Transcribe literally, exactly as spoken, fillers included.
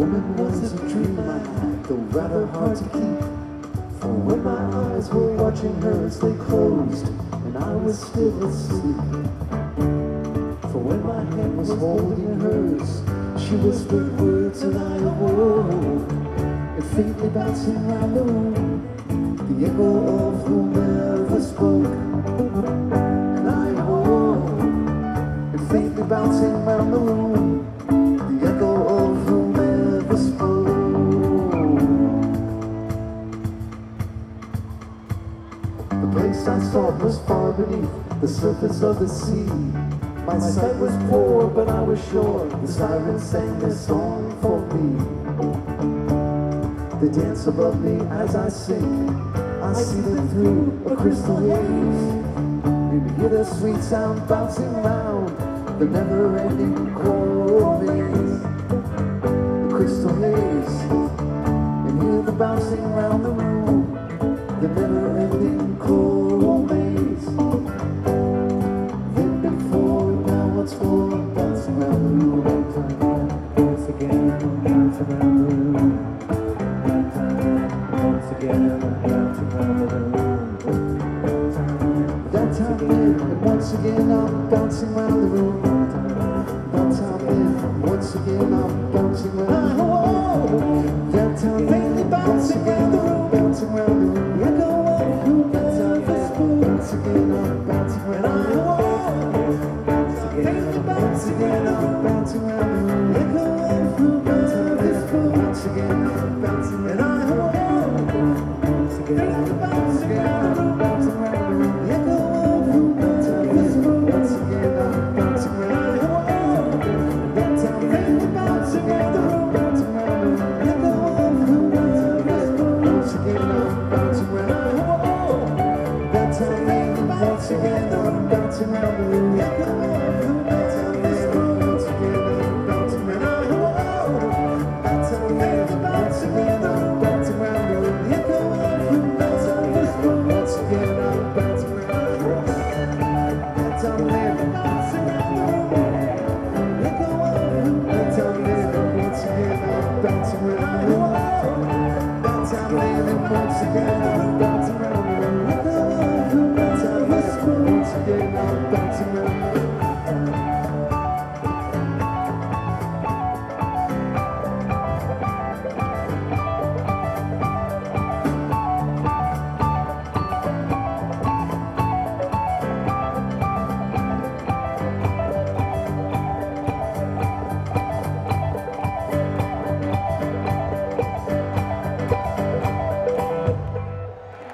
woman was a dream I had, though rather hard to keep. For when my eyes were watching hers, they closed, and I was still asleep. For when my hand was holding hers, she whispered words and I awoke, and faintly bouncing round the room, the echo of whomever spoke. And I awoke, and faintly bouncing round the room, the echo of whomever spoke. The place I sought was far beneath the surface of the sea. My sight was poor, but I was sure the sirens sang their song for me. They dance above me as I sing. I see them through a crystal haze, and hear the sweet sound bouncing round the never-ending coral maze. The crystal haze, and hear the bouncing round the room, the never-ending coral maze. Then before, now once more, bouncing round the room. Once again, bouncing round the room. Once again, bouncing round the room. That time in, and once again I'm bouncing round the room. That time in, once again I'm bouncing round the room. That time in, bouncing round the room, bouncing round the room. That time in, once again I'm bouncing round the room. Once again, once again I'm bouncing round the room. That time in, once again I'm bouncing round the room. Once again, once again I'm bouncing round the room. Once again I'm bouncing round the room. That time in, once again I'm bouncing round the room. Once again I'm bouncing round the room. That time in, once again I'm bouncing round the room. That time in, once again I'm bouncing round the room. That time in, once again I'm bouncing round the room. Once again I'm bouncing round the room. That time in,